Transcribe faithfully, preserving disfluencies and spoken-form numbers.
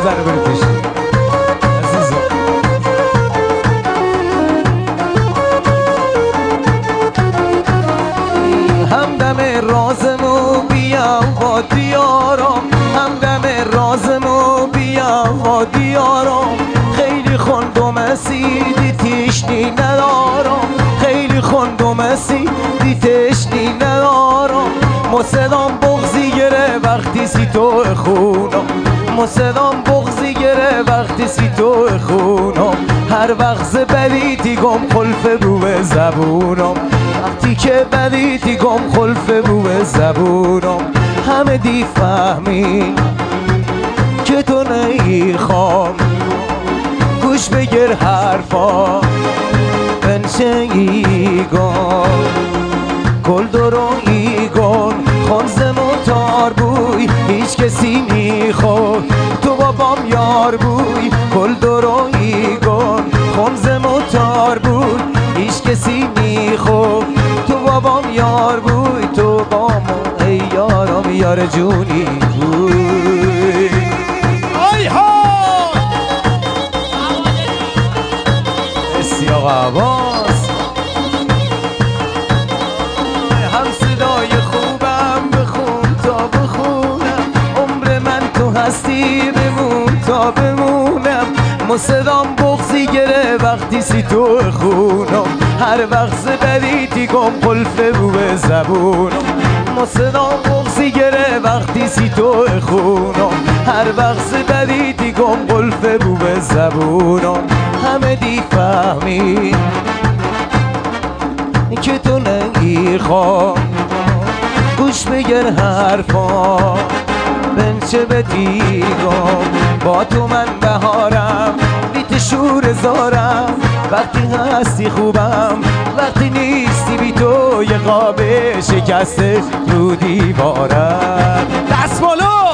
ذره بریم پیش عزیزم. همدم رازمو بیام با دیارم، همدم رازمو بیام با دیارم. خیلی خوندم اسیدی تشنی ندارم، خیلی خوندم اسیدی تشنی ندارم. مصدام بغزی گره وقتی سی تو خونم، مصدام بغزی گره وقتی سی تو خونم. هر وقت بدیتی گم خلف بو به زبونم، وقتی که بدیتی گم خلف بو به زبونم. همه دی فهمی که تو نیخوام، گوش بگیر حرفا بنشه ایگان. گل درو ایگان خونزم و تار بوی، هیچ کسی نیخواد تو بابام یار بوی. گل درو ایگان خونزم و تار بوی، هیچ کسی نیخواد تو بابام یار بوی. تو بابام ای یارم یار جونی بوی. آی ها اسی آقا عباس هم صدای خوبم بخون تا بخونم. عمر من تو هستی بمون تا بمونم. مصدام بغزی گره وقتی سی تو خونم، هر وقت بدیتی گم قلفه بو به زبونم. مصدام بغزی گره وقتی سی تو خونم، هر وقت بدیتی گم قلفه بو به زبونم. همه دی فهمی که تو نمیخوام، گوش بگر حرفا بنچه به دیگم. با تو من بهارم بیت شور زارم، وقتی هستی خوبم وقتی نیستی بی تو یه قاب شکسته رو دیوارم. دست بالا